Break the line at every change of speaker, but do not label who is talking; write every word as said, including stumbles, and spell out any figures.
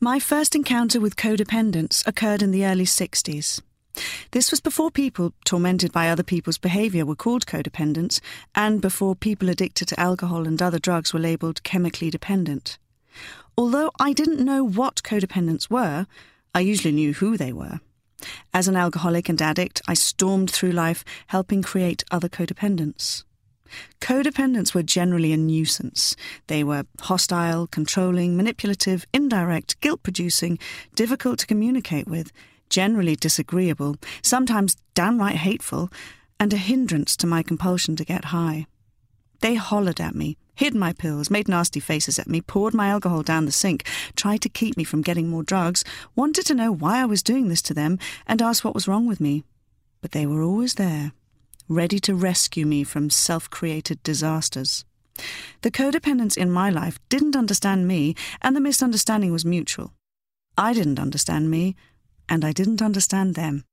My first encounter with codependence occurred in the early sixties. This was before people tormented by other people's behaviour were called codependents, and before people addicted to alcohol and other drugs were labelled chemically dependent. Although I didn't know what codependents were, I usually knew who they were. As an alcoholic and addict, I stormed through life helping create other codependents. Codependents were generally a nuisance. They were hostile, controlling, manipulative, indirect, guilt-producing, difficult to communicate with, generally disagreeable, sometimes downright hateful, and a hindrance to my compulsion to get high. They hollered at me, hid my pills, made nasty faces at me, poured my alcohol down the sink, tried to keep me from getting more drugs, wanted to know why I was doing this to them, and asked what was wrong with me. But they were always there, ready to rescue me from self-created disasters. The codependents in my life didn't understand me, and the misunderstanding was mutual. I didn't understand me, and I didn't understand them.